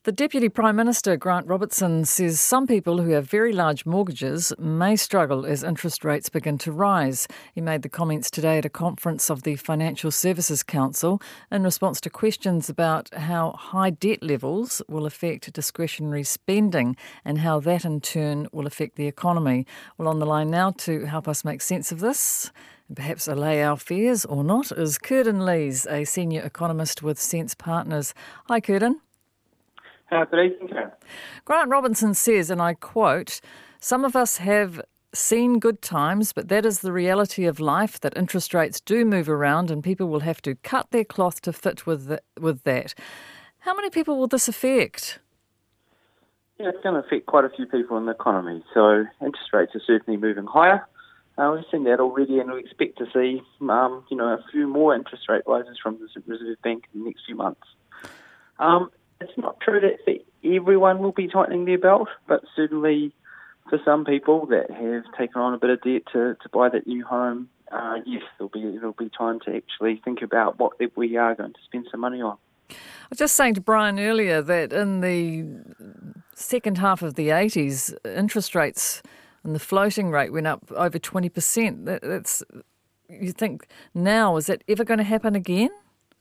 The Deputy Prime Minister, Grant Robertson, says some people who have very large mortgages may struggle as interest rates begin to rise. He made the comments today at a conference of the Financial Services Council in response to questions about how high debt levels will affect discretionary spending and how that in turn will affect the economy. Well, on the line now to help us make sense of this, and perhaps allay our fears or not, is Curtin Lees, a senior economist with Sense Partners. Hi, Curtin. Good evening, Karen. Grant Robertson says, and I quote, "Some of us have seen good times, but that is the reality of life, that interest rates do move around and people will have to cut their cloth to fit with that." How many people will this affect? Yeah, it's going to affect quite a few people in the economy. So interest rates are certainly moving higher. We've seen that already, and we expect to see, a few more interest rate rises from the Reserve Bank in the next few months. It's not true that everyone will be tightening their belt, but certainly for some people that have taken on a bit of debt to buy that new home, yes, it'll be time to actually think about what we are going to spend some money on. I was just saying to Brian earlier that in the second half of the 80s, interest rates and the floating rate went up over 20%. That's, you think now, is that ever going to happen again?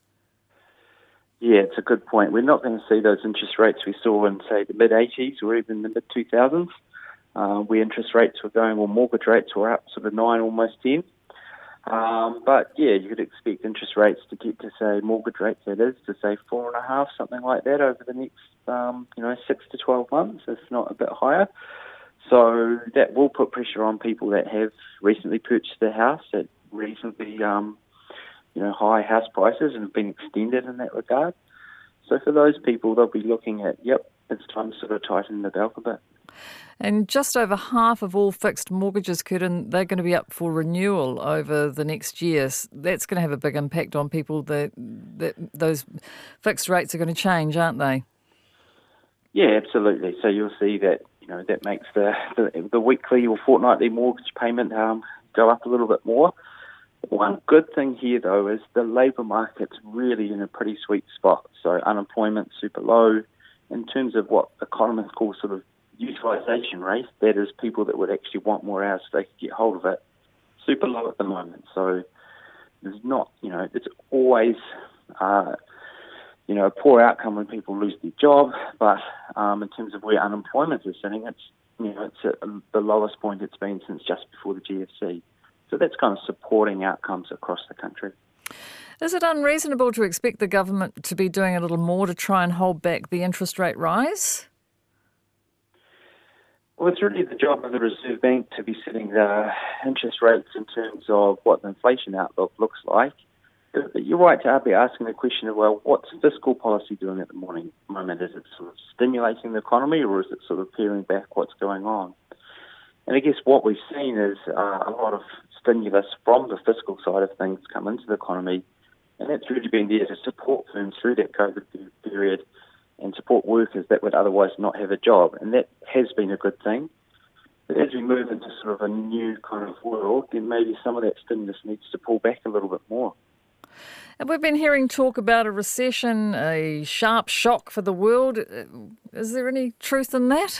Yeah, it's a good point. We're not going to see those interest rates we saw in, say, the mid-80s or even the mid-2000s, where interest rates were going, or mortgage rates were up sort of 9, almost 10. But, yeah, you could expect interest rates to get to, say, mortgage rates, that is, to, say, 4.5, something like that over the next, 6 to 12 months, if not a bit higher. So that will put pressure on people that have recently purchased a house at reasonably high house prices and have been extended in that regard. So for those people, they'll be looking at, it's time to sort of tighten the belt a bit. And just over half of all fixed mortgages, Curtin, they're going to be up for renewal over the next year. That's going to have a big impact on people. That those fixed rates are going to change, aren't they? Yeah, absolutely. So you'll see that, that makes the weekly or fortnightly mortgage payment go up a little bit more. One good thing here, though, is the labour market's really in a pretty sweet spot. So unemployment's super low. In terms of what economists call sort of utilisation rate, that is people that would actually want more hours if they could get hold of it, super low at the moment. So there's not, it's always, a poor outcome when people lose their job. But in terms of where unemployment is sitting, it's at the lowest point it's been since just before the GFC. So that's kind of supporting outcomes across the country. Is it unreasonable to expect the government to be doing a little more to try and hold back the interest rate rise? Well, it's really the job of the Reserve Bank to be setting the interest rates in terms of what the inflation outlook looks like. But you're right to be asking the question of, well, what's fiscal policy doing at the moment? Is it sort of stimulating the economy, or is it sort of paring back what's going on? And I guess what we've seen is a lot of stimulus from the fiscal side of things come into the economy, and that's really been there to support firms through that COVID period and support workers that would otherwise not have a job, and that has been a good thing. But as we move into sort of a new kind of world, then maybe some of that stimulus needs to pull back a little bit more. And we've been hearing talk about a recession, a sharp shock for the world. Is there any truth in that?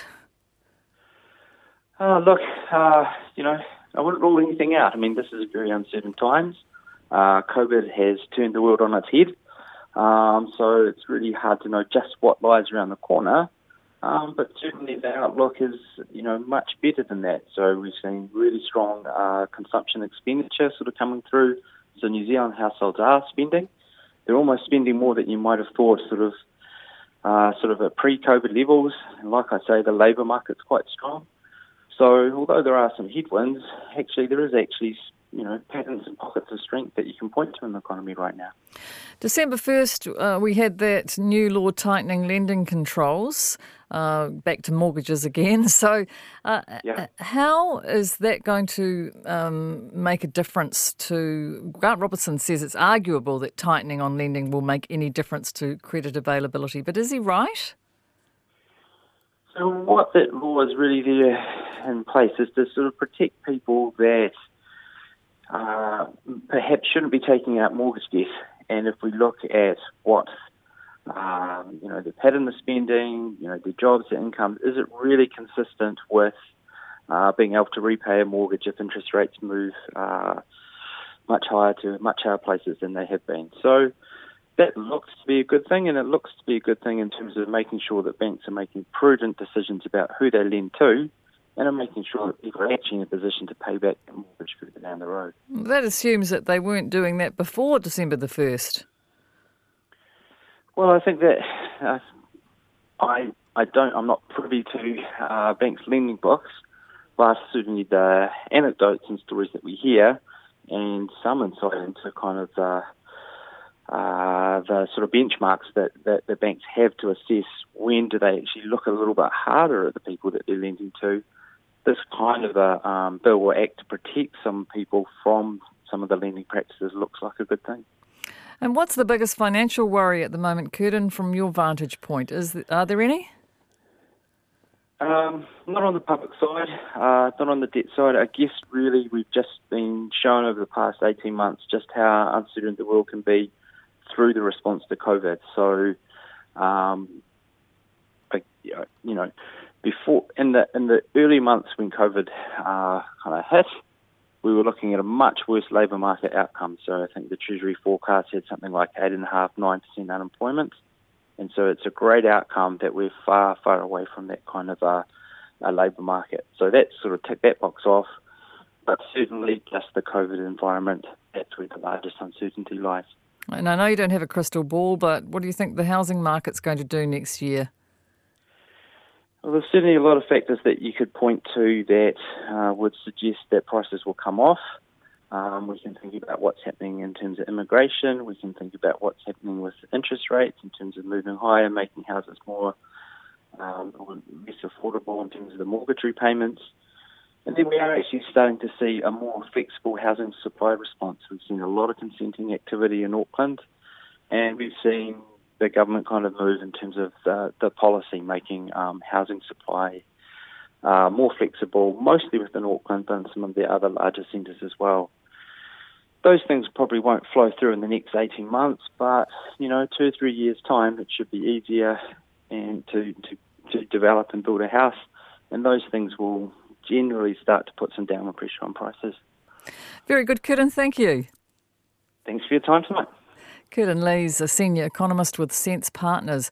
Look, I wouldn't rule anything out. I mean, this is very uncertain times. COVID has turned the world on its head. So it's really hard to know just what lies around the corner. But certainly the outlook is, much better than that. So we've seen really strong consumption expenditure sort of coming through. So New Zealand households are spending. They're almost spending more than you might have thought sort of at pre-COVID levels. And like I say, the labour market's quite strong. So although there are some headwinds, there is patterns and pockets of strength that you can point to in the economy right now. December 1st, we had that new law tightening lending controls, back to mortgages again. So how is that going to make a difference to... Grant Robertson says it's arguable that tightening on lending will make any difference to credit availability, but is he right? So what that law is really there in place is to sort of protect people that perhaps shouldn't be taking out mortgage debt. And if we look at what their pattern of spending, their jobs, their income, is it really consistent with being able to repay a mortgage if interest rates move much higher places than they have been. So that looks to be a good thing, and it looks to be a good thing in terms of making sure that banks are making prudent decisions about who they lend to, and are making sure that people are actually in a position to pay back the mortgage further down the road. That assumes that they weren't doing that before December the 1st. Well, I think that I'm not privy to banks' lending books, but certainly the anecdotes and stories that we hear, and some insight into kind of the sort of benchmarks that the banks have to assess when do they actually look a little bit harder at the people that they're lending to. This kind of a bill or act to protect some people from some of the lending practices looks like a good thing. And what's the biggest financial worry at the moment, Curtin, from your vantage point? Are there any? Not on the public side, not on the debt side. I guess really we've just been shown over the past 18 months just how uncertain the world can be through the response to COVID. So, before in the early months when COVID kind of hit, we were looking at a much worse labour market outcome. So I think the Treasury forecast had something like 8.5-9% unemployment. And so it's a great outcome that we're far, far away from that kind of a labour market. So that sort of ticked that box off. But certainly just the COVID environment, that's where the largest uncertainty lies. And I know you don't have a crystal ball, but what do you think the housing market's going to do next year? Well, there's certainly a lot of factors that you could point to that would suggest that prices will come off. We can think about what's happening in terms of immigration. We can think about what's happening with interest rates in terms of moving higher, making houses more less affordable in terms of the mortgage repayments. And then we are actually starting to see a more flexible housing supply response. We've seen a lot of consenting activity in Auckland, and we've seen the government kind of move in terms of the policy, making housing supply more flexible, mostly within Auckland, but in some of the other larger centres as well. Those things probably won't flow through in the next 18 months, but 2 or 3 years' time, it should be easier and to develop and build a house, and those things will generally start to put some downward pressure on prices. Very good, Curtin. Thank you. Thanks for your time tonight. Curtin Lees, a senior economist with Sense Partners.